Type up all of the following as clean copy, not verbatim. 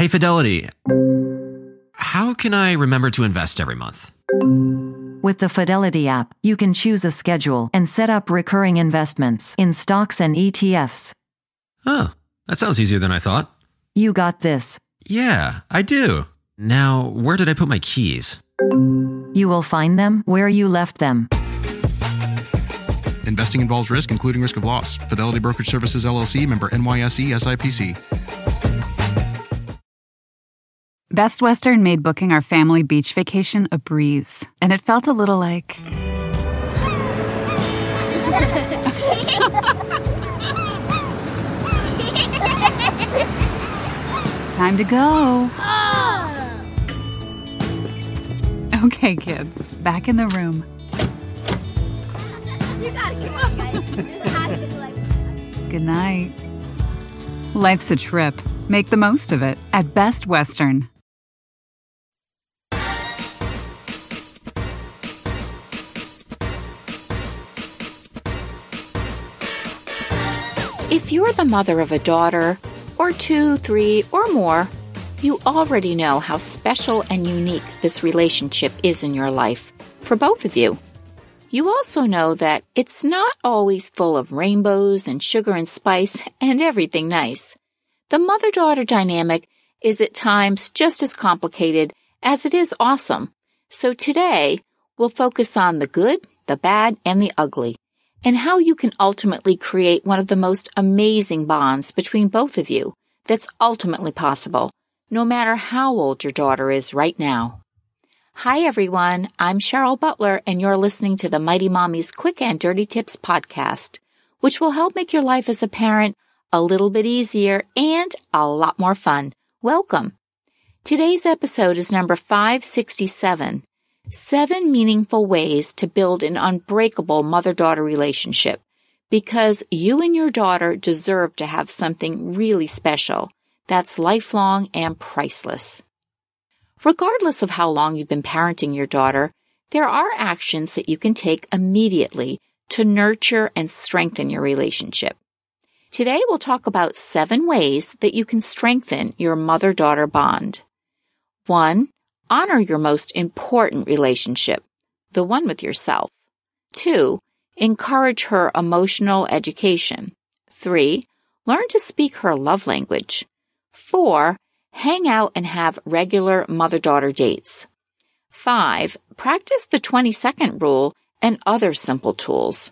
Hey, Fidelity. How can I remember to invest every month? With the Fidelity app, you can choose a schedule and set up recurring investments in stocks and ETFs. Oh, that sounds easier than I thought. You got this. Yeah, I do. Now, where did I put my keys? You will find them where you left them. Investing involves risk, including risk of loss. Fidelity Brokerage Services, LLC, member NYSE, SIPC. Best Western made booking our family beach vacation a breeze, and it felt a little like... Time to go. Okay, kids, back in the room. You gotta come on, guys. This has to be like... Good night. Life's a trip. Make the most of it at Best Western. If you're the mother of a daughter, or 2, 3, or more, you already know how special and unique this relationship is in your life, for both of you. You also know that it's not always full of rainbows and sugar and spice and everything nice. The mother-daughter dynamic is at times just as complicated as it is awesome. So today, we'll focus on the good, the bad, and the ugly, and how you can ultimately create one of the most amazing bonds between both of you that's ultimately possible, no matter how old your daughter is right now. Hi, everyone. I'm Cheryl Butler, and you're listening to the Mighty Mommy's Quick and Dirty Tips podcast, which will help make your life as a parent a little bit easier and a lot more fun. Welcome. Today's episode is number 567, 7 meaningful ways to build an unbreakable mother-daughter relationship, because you and your daughter deserve to have something really special that's lifelong and priceless. Regardless of how long you've been parenting your daughter, there are actions that you can take immediately to nurture and strengthen your relationship. Today we'll talk about 7 ways that you can strengthen your mother-daughter bond. 1. Honor your most important relationship, the one with yourself. 2. Encourage her emotional education. 3. Learn to speak her love language. 4. Hang out and have regular mother-daughter dates. 5. Practice the 20-second rule and other simple tools.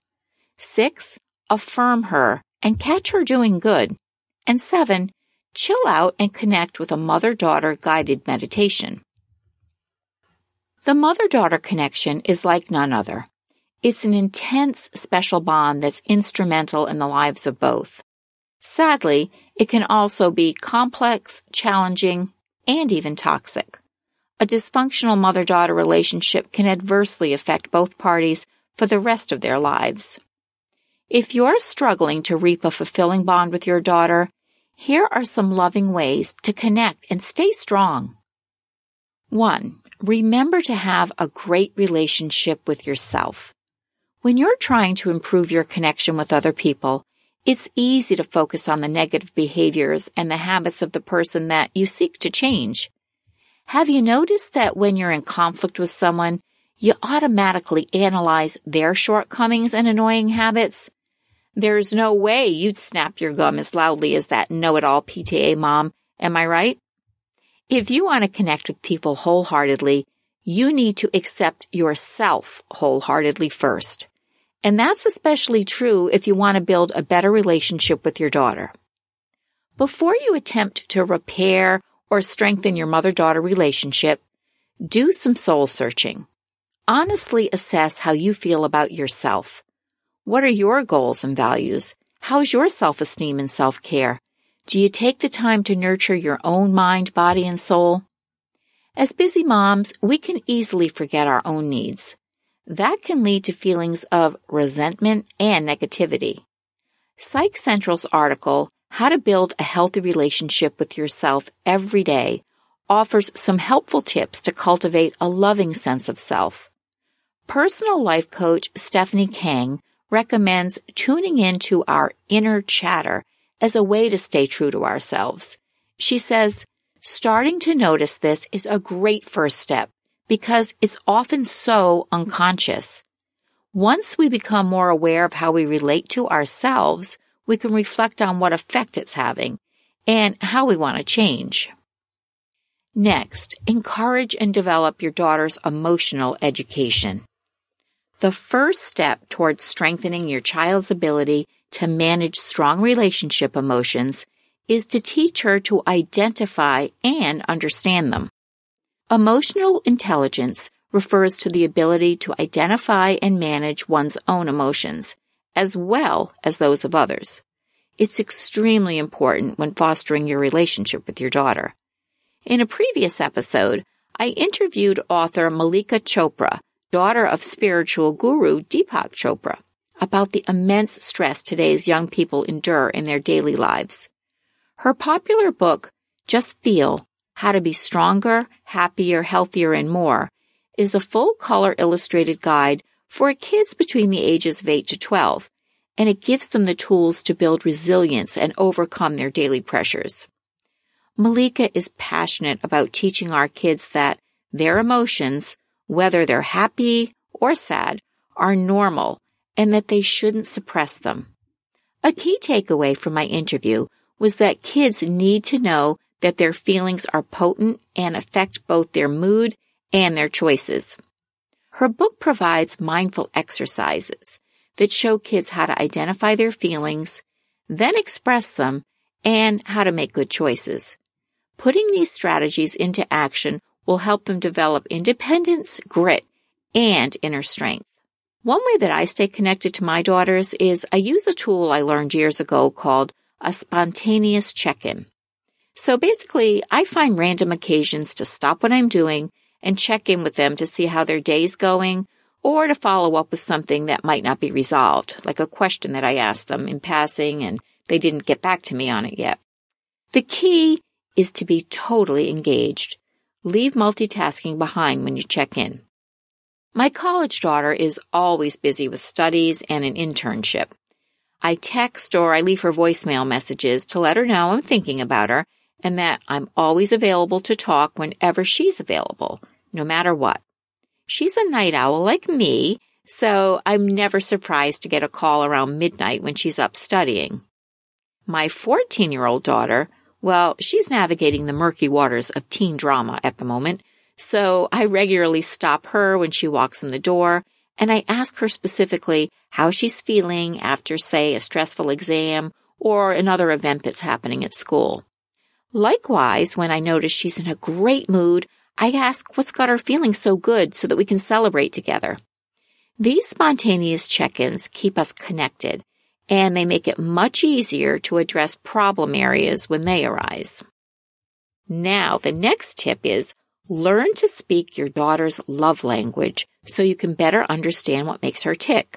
6. Affirm her and catch her doing good. And 7. Chill out and connect with a mother-daughter guided meditation. The mother-daughter connection is like none other. It's an intense, special bond that's instrumental in the lives of both. Sadly, it can also be complex, challenging, and even toxic. A dysfunctional mother-daughter relationship can adversely affect both parties for the rest of their lives. If you're struggling to reap a fulfilling bond with your daughter, here are some loving ways to connect and stay strong. 1. Remember to have a great relationship with yourself. When you're trying to improve your connection with other people, it's easy to focus on the negative behaviors and the habits of the person that you seek to change. Have you noticed that when you're in conflict with someone, you automatically analyze their shortcomings and annoying habits? There's no way you'd snap your gum as loudly as that know-it-all PTA mom, am I right? If you want to connect with people wholeheartedly, you need to accept yourself wholeheartedly first. And that's especially true if you want to build a better relationship with your daughter. Before you attempt to repair or strengthen your mother-daughter relationship, do some soul searching. Honestly assess how you feel about yourself. What are your goals and values? How's your self-esteem and self-care? Do you take the time to nurture your own mind, body, and soul? As busy moms, we can easily forget our own needs. That can lead to feelings of resentment and negativity. Psych Central's article, How to Build a Healthy Relationship with Yourself Every Day, offers some helpful tips to cultivate a loving sense of self. Personal life coach Stephanie Kang recommends tuning into our inner chatter as a way to stay true to ourselves. She says, Starting to notice this is a great first step because it's often so unconscious. Once we become more aware of how we relate to ourselves, we can reflect on what effect it's having and how we want to change. Next, encourage and develop your daughter's emotional education. The first step towards strengthening your child's ability to manage strong relationship emotions is to teach her to identify and understand them. Emotional intelligence refers to the ability to identify and manage one's own emotions, as well as those of others. It's extremely important when fostering your relationship with your daughter. In a previous episode, I interviewed author Malika Chopra, daughter of spiritual guru Deepak Chopra, about the immense stress today's young people endure in their daily lives. Her popular book, Just Feel: How to Be Stronger, Happier, Healthier, and More, is a full-color illustrated guide for kids between the ages of 8 to 12, and it gives them the tools to build resilience and overcome their daily pressures. Malika is passionate about teaching our kids that their emotions, whether they're happy or sad, are normal and that they shouldn't suppress them. A key takeaway from my interview was that kids need to know that their feelings are potent and affect both their mood and their choices. Her book provides mindful exercises that show kids how to identify their feelings, then express them, and how to make good choices. Putting these strategies into action will help them develop independence, grit, and inner strength. One way that I stay connected to my daughters is I use a tool I learned years ago called a spontaneous check-in. So basically, I find random occasions to stop what I'm doing and check in with them to see how their day's going, or to follow up with something that might not be resolved, like a question that I asked them in passing and they didn't get back to me on it yet. The key is to be totally engaged. Leave multitasking behind when you check in. My college daughter is always busy with studies and an internship. I text or I leave her voicemail messages to let her know I'm thinking about her and that I'm always available to talk whenever she's available, no matter what. She's a night owl like me, so I'm never surprised to get a call around midnight when she's up studying. My 14-year-old daughter, well, she's navigating the murky waters of teen drama at the moment, so I regularly stop her when she walks in the door, and I ask her specifically how she's feeling after, say, a stressful exam or another event that's happening at school. Likewise, when I notice she's in a great mood, I ask what's got her feeling so good so that we can celebrate together. These spontaneous check-ins keep us connected, and they make it much easier to address problem areas when they arise. Now, the next tip is learn to speak your daughter's love language so you can better understand what makes her tick.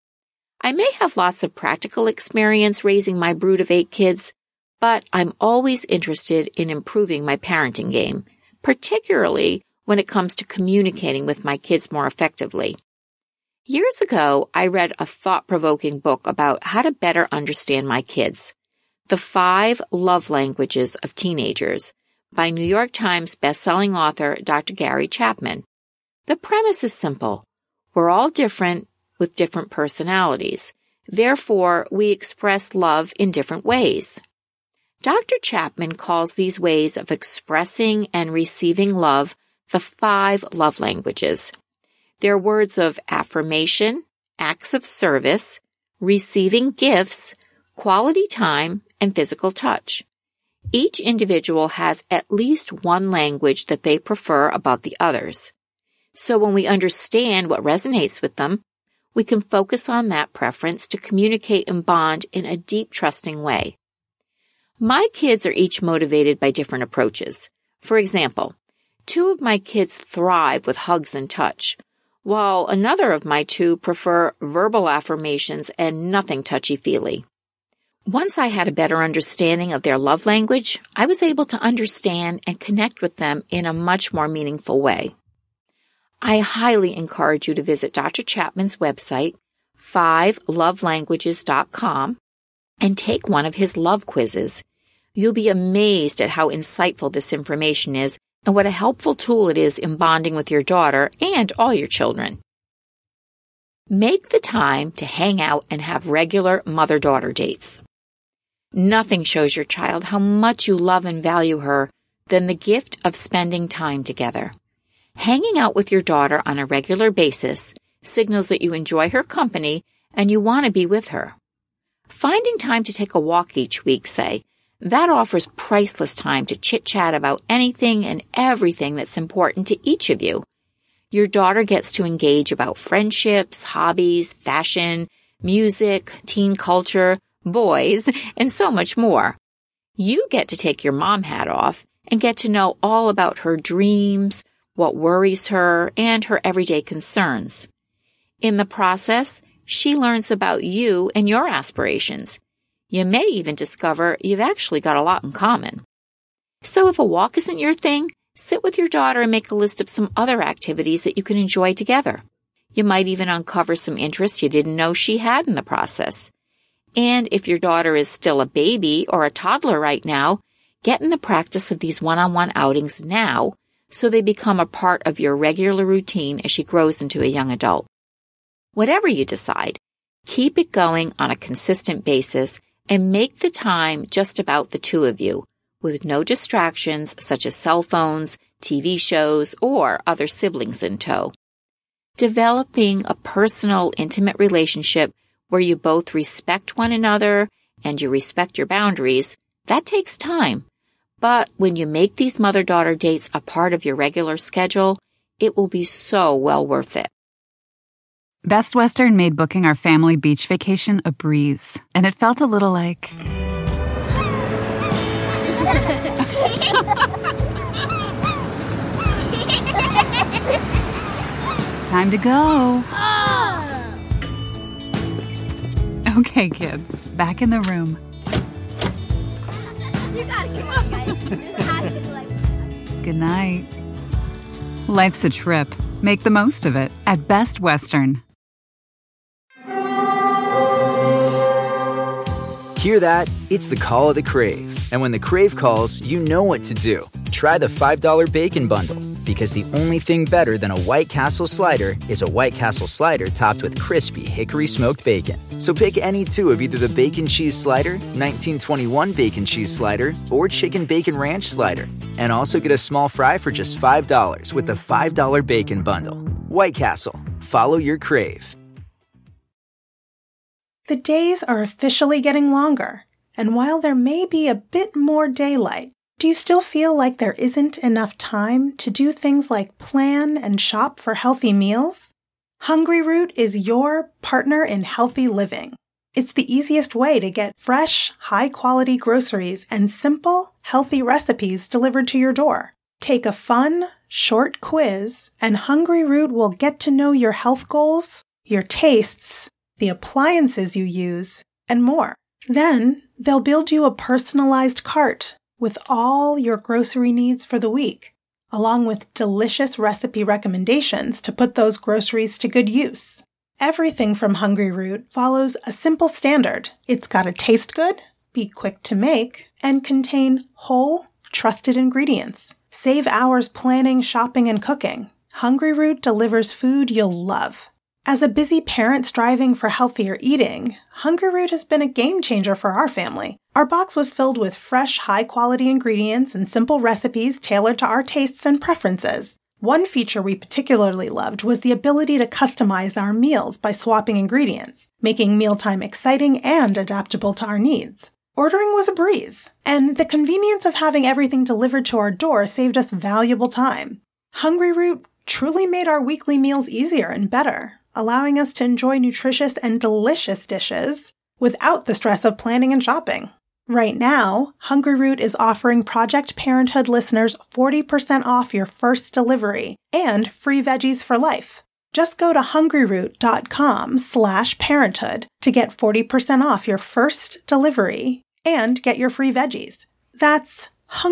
I may have lots of practical experience raising my brood of 8 kids, but I'm always interested in improving my parenting game, particularly when it comes to communicating with my kids more effectively. Years ago, I read a thought-provoking book about how to better understand my kids, The 5 Love Languages of Teenagers, by New York Times bestselling author Dr. Gary Chapman. The premise is simple. We're all different with different personalities. Therefore, we express love in different ways. Dr. Chapman calls these ways of expressing and receiving love the 5 love languages. They're words of affirmation, acts of service, receiving gifts, quality time, and physical touch. Each individual has at least one language that they prefer above the others. So when we understand what resonates with them, we can focus on that preference to communicate and bond in a deep, trusting way. My kids are each motivated by different approaches. For example, 2 of my kids thrive with hugs and touch, while another of my 2 prefer verbal affirmations and nothing touchy-feely. Once I had a better understanding of their love language, I was able to understand and connect with them in a much more meaningful way. I highly encourage you to visit Dr. Chapman's website, 5lovelanguages.com, and take one of his love quizzes. You'll be amazed at how insightful this information is and what a helpful tool it is in bonding with your daughter and all your children. Make the time to hang out and have regular mother-daughter dates. Nothing shows your child how much you love and value her than the gift of spending time together. Hanging out with your daughter on a regular basis signals that you enjoy her company and you want to be with her. Finding time to take a walk each week, say, that offers priceless time to chit-chat about anything and everything that's important to each of you. Your daughter gets to engage about friendships, hobbies, fashion, music, teen culture, boys, and so much more. You get to take your mom hat off and get to know all about her dreams, what worries her, and her everyday concerns. In the process, she learns about you and your aspirations. You may even discover you've actually got a lot in common. So if a walk isn't your thing, sit with your daughter and make a list of some other activities that you can enjoy together. You might even uncover some interests you didn't know she had in the process. And if your daughter is still a baby or a toddler right now, get in the practice of these one-on-one outings now so they become a part of your regular routine as she grows into a young adult. Whatever you decide, keep it going on a consistent basis and make the time just about the two of you, with no distractions such as cell phones, TV shows, or other siblings in tow. Developing a personal, intimate relationship where you both respect one another and you respect your boundaries, that takes time. But when you make these mother-daughter dates a part of your regular schedule, it will be so well worth it. Best Western made booking our family beach vacation a breeze, and it felt a little like... Time to go. Okay, kids, back in the room. You gotta come on, guys. This has to be like... Good night. Life's a trip. Make the most of it at Best Western. Hear that? It's the call of the Crave. And when the Crave calls, you know what to do. Try the $5 Bacon Bundle, because the only thing better than a White Castle slider is a White Castle slider topped with crispy hickory smoked bacon. So pick any two of either the Bacon Cheese Slider, 1921 Bacon Cheese Slider, or Chicken Bacon Ranch Slider. And also get a small fry for just $5 with the $5 Bacon Bundle. White Castle. Follow your Crave. The days are officially getting longer, and while there may be a bit more daylight, do you still feel like there isn't enough time to do things like plan and shop for healthy meals? Hungryroot is your partner in healthy living. It's the easiest way to get fresh, high-quality groceries and simple, healthy recipes delivered to your door. Take a fun, short quiz, and Hungryroot will get to know your health goals, your tastes, the appliances you use, and more. Then, they'll build you a personalized cart with all your grocery needs for the week, along with delicious recipe recommendations to put those groceries to good use. Everything from Hungryroot follows a simple standard. It's got to taste good, be quick to make, and contain whole, trusted ingredients. Save hours planning, shopping, and cooking. Hungryroot delivers food you'll love. As a busy parent striving for healthier eating, Hungryroot has been a game changer for our family. Our box was filled with fresh, high-quality ingredients and simple recipes tailored to our tastes and preferences. One feature we particularly loved was the ability to customize our meals by swapping ingredients, making mealtime exciting and adaptable to our needs. Ordering was a breeze, and the convenience of having everything delivered to our door saved us valuable time. Hungryroot truly made our weekly meals easier and better, allowing us to enjoy nutritious and delicious dishes without the stress of planning and shopping. Right now, Hungryroot is offering Project Parenthood listeners 40% off your first delivery and free veggies for life. Just go to hungryroot.com/parenthood to get 40% off your first delivery and get your free veggies. That's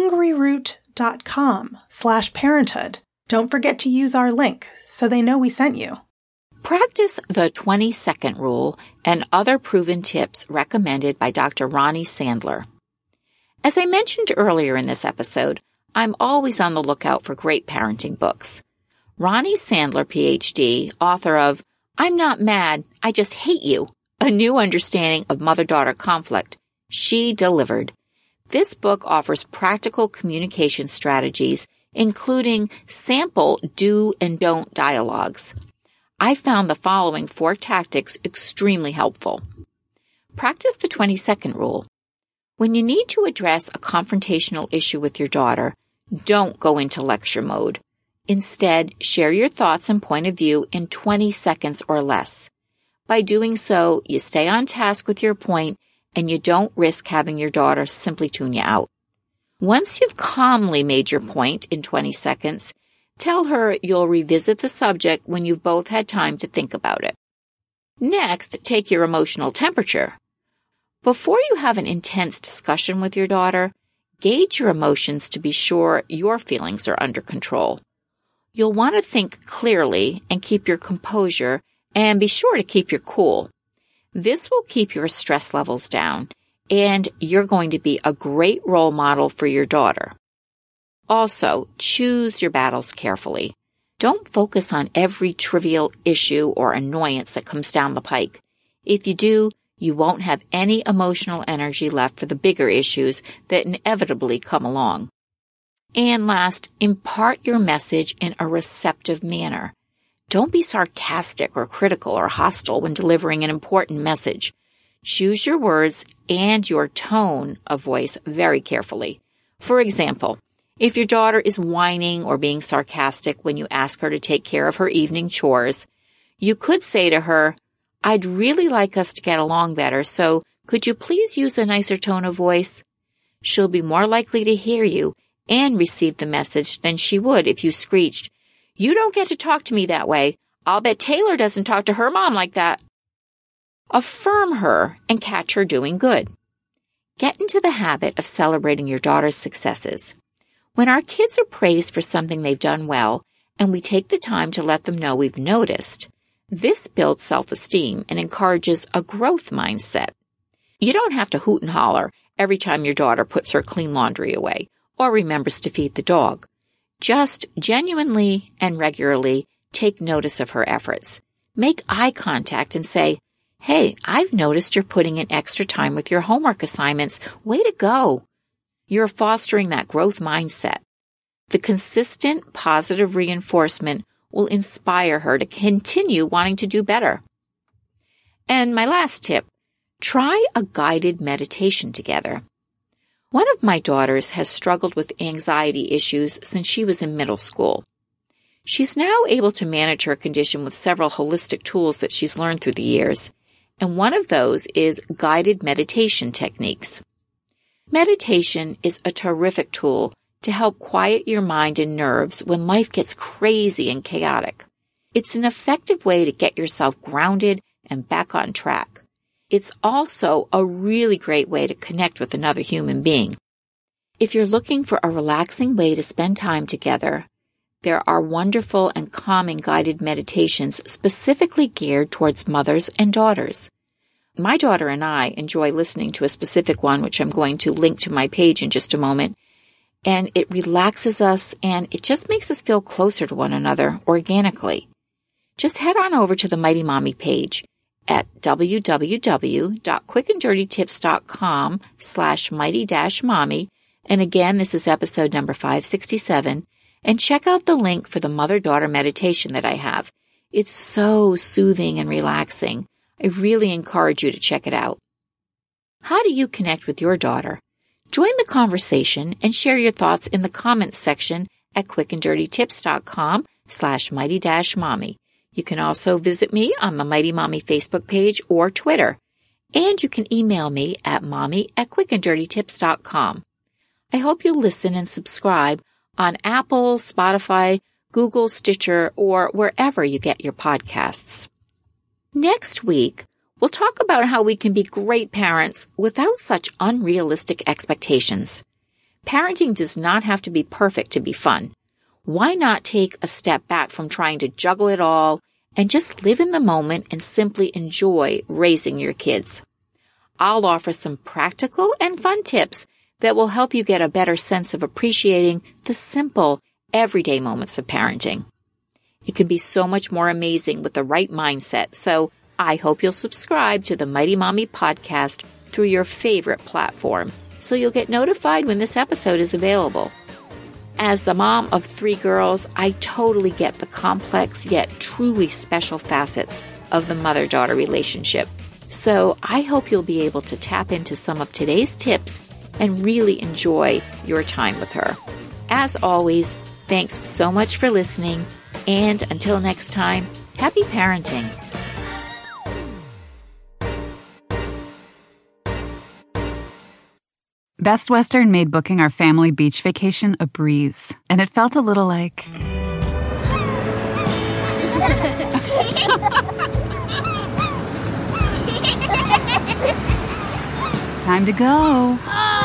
hungryroot.com/parenthood. Don't forget to use our link so they know we sent you. Practice the 20-second rule and other proven tips recommended by Dr. Ronnie Sandler. As I mentioned earlier in this episode, I'm always on the lookout for great parenting books. Ronnie Sandler, PhD, author of I'm Not Mad, I Just Hate You, A New Understanding of Mother-Daughter Conflict, she delivered. This book offers practical communication strategies, including sample do and don't dialogues. I found the following 4 tactics extremely helpful. Practice the 20-second rule. When you need to address a confrontational issue with your daughter, don't go into lecture mode. Instead, share your thoughts and point of view in 20 seconds or less. By doing so, you stay on task with your point and you don't risk having your daughter simply tune you out. Once you've calmly made your point in 20 seconds, tell her you'll revisit the subject when you've both had time to think about it. Next, take your emotional temperature. Before you have an intense discussion with your daughter, gauge your emotions to be sure your feelings are under control. You'll want to think clearly and keep your composure, and be sure to keep your cool. This will keep your stress levels down, and you're going to be a great role model for your daughter. Also, choose your battles carefully. Don't focus on every trivial issue or annoyance that comes down the pike. If you do, you won't have any emotional energy left for the bigger issues that inevitably come along. And last, impart your message in a receptive manner. Don't be sarcastic or critical or hostile when delivering an important message. Choose your words and your tone of voice very carefully. For example, if your daughter is whining or being sarcastic when you ask her to take care of her evening chores, you could say to her, I'd really like us to get along better, so could you please use a nicer tone of voice? She'll be more likely to hear you and receive the message than she would if you screeched, You don't get to talk to me that way. I'll bet Taylor doesn't talk to her mom like that. Affirm her and catch her doing good. Get into the habit of celebrating your daughter's successes. When our kids are praised for something they've done well, and we take the time to let them know we've noticed, this builds self-esteem and encourages a growth mindset. You don't have to hoot and holler every time your daughter puts her clean laundry away or remembers to feed the dog. Just genuinely and regularly take notice of her efforts. Make eye contact and say, Hey, I've noticed you're putting in extra time with your homework assignments. Way to go. You're fostering that growth mindset. The consistent positive reinforcement will inspire her to continue wanting to do better. And my last tip, try a guided meditation together. One of my daughters has struggled with anxiety issues since she was in middle school. She's now able to manage her condition with several holistic tools that she's learned through the years, and one of those is guided meditation techniques. Meditation is a terrific tool to help quiet your mind and nerves when life gets crazy and chaotic. It's an effective way to get yourself grounded and back on track. It's also a really great way to connect with another human being. If you're looking for a relaxing way to spend time together, there are wonderful and calming guided meditations specifically geared towards mothers and daughters. My daughter and I enjoy listening to a specific one, which I'm going to link to my page in just a moment, and it relaxes us and it just makes us feel closer to one another organically. Just head on over to the Mighty Mommy page at www.quickanddirtytips.com/mighty-mommy. And again, this is episode number 567. And check out the link for the mother-daughter meditation that I have. It's so soothing and relaxing. I really encourage you to check it out. How do you connect with your daughter? Join the conversation and share your thoughts in the comments section at quickanddirtytips.com/mighty-mommy. You can also visit me on the Mighty Mommy Facebook page or Twitter. And you can email me at mommy@quickanddirtytips.com. I hope you'll listen and subscribe on Apple, Spotify, Google, Stitcher, or wherever you get your podcasts. Next week, we'll talk about how we can be great parents without such unrealistic expectations. Parenting does not have to be perfect to be fun. Why not take a step back from trying to juggle it all and just live in the moment and simply enjoy raising your kids? I'll offer some practical and fun tips that will help you get a better sense of appreciating the simple, everyday moments of parenting. It can be so much more amazing with the right mindset, so I hope you'll subscribe to the Mighty Mommy podcast through your favorite platform so you'll get notified when this episode is available. As the mom of 3 girls, I totally get the complex yet truly special facets of the mother-daughter relationship. So I hope you'll be able to tap into some of today's tips and really enjoy your time with her. As always, thanks so much for listening, and until next time, happy parenting. Best Western made booking our family beach vacation a breeze, and it felt a little like... Time to go.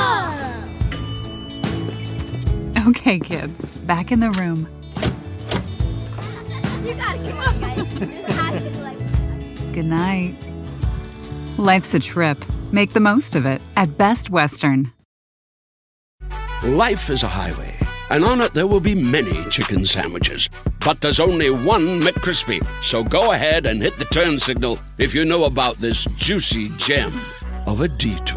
Okay, kids, back in the room. You gotta come on, guys. This has to be like... Good night. Life's a trip. Make the most of it at Best Western. Life is a highway, and on it there will be many chicken sandwiches. But there's only one McCrispy. So go ahead and hit the turn signal if you know about this juicy gem of a detour.